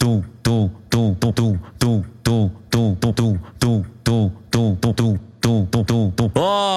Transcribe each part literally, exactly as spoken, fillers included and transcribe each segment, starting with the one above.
tum, tum, tum, tum, tum, tum, tum, tum, tum, tum, tum, tum, tum, tum, tum, tum, tum, tum, tum. Ó!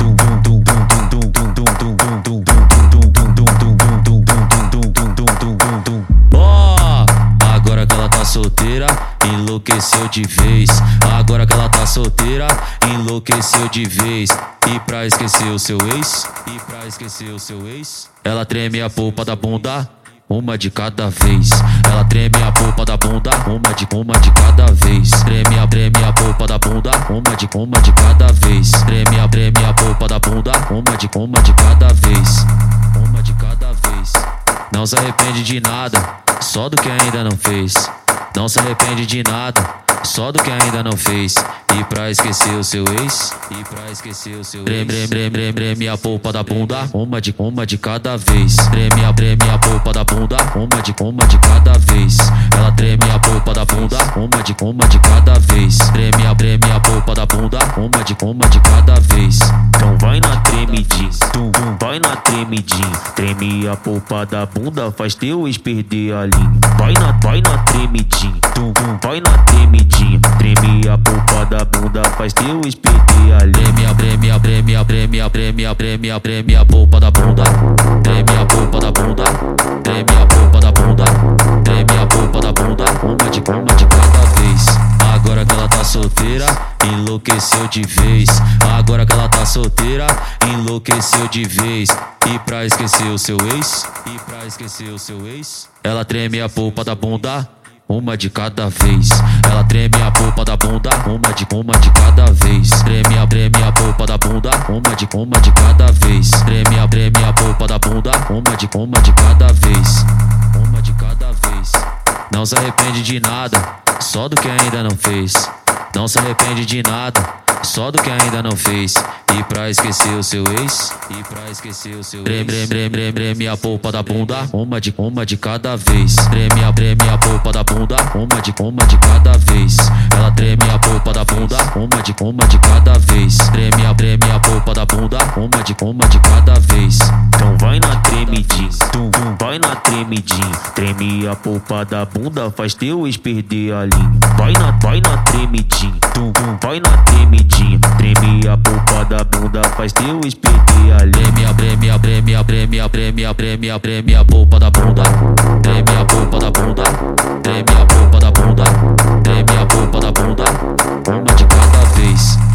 Ó! Agora que ela tá solteira, enlouqueceu de vez. Agora que ela tá solteira, enlouqueceu de vez. E pra esquecer o seu ex, e pra esquecer o seu ex, ela treme a polpa da bunda, uma de cada vez. Ela treme a polpa da bunda, uma de uma de cada vez. Treme a treme a polpa da bunda, uma de uma de cada vez. Treme a treme a polpa da bunda, uma de uma de cada vez. Uma de cada vez. Não se arrepende de nada, só do que ainda não fez. Não se arrepende de nada, só do que ainda não fez. E pra esquecer o seu ex, e pra esquecer o seu ex, treme, treme, treme, treme a polpa da bunda, uma de uma de cada vez. Treme a treme a polpa da bunda, uma de uma de cada vez. Ela treme a polpa da bunda, uma de uma de cada vez. Treme a treme a polpa da bunda, uma de uma de cada vez. Então vai na tremidinha, tum, tum, vai na tremidinha. Treme a polpa da bunda, faz teu ex perder a linha. Vai na, vai na tremidinha, tum, tum, vai na tremidinha. Treme a polpa da bunda, faz teu ex perder a linha. Treme a treme a treme a treme a treme a treme a treme a polpa da bunda. Treme a polpa da bunda, treme a polpa da bunda, treme a polpa da bunda, uma de uma de cada vez. Agora que ela tá solteira, enlouqueceu de vez. Agora que ela tá solteira, enlouqueceu de vez. E pra esquecer o seu ex, e pra esquecer o seu ex, ela treme a polpa da bunda, uma de cada vez. Ela treme a polpa da bunda, uma de uma de cada vez. Treme a treme a polpa da bunda, uma de uma de cada vez. Treme a treme a polpa da bunda, uma de uma de cada vez. Uma de cada vez. Não se arrepende de nada, só do que ainda não fez. Não se arrepende de nada, só do que ainda não fez. E pra esquecer o seu ex, e pra esquecer o seu ex, treme, treme, treme, treme a polpa da bunda, uma de uma de cada vez. Treme a treme a polpa da bunda, uma de uma de cada vez. Ela treme a polpa da bunda, uma de uma de cada vez. Treme a treme a polpa da bunda, uma de uma de cada vez. Então vai na tremidinha, tum, tum, vai na tremidinha. Treme a polpa da bunda, faz teu ex perder a linha. Vai na, vai na tremidinha, tum, tum, vai na tremidinha. Treme a polpa da bunda, faz teu ex perder a linha. Treme a treme a treme a treme a treme a treme a treme a polpa da bunda. Treme a polpa da bunda, treme a polpa da bunda, treme a polpa da bunda, uma de cada vez.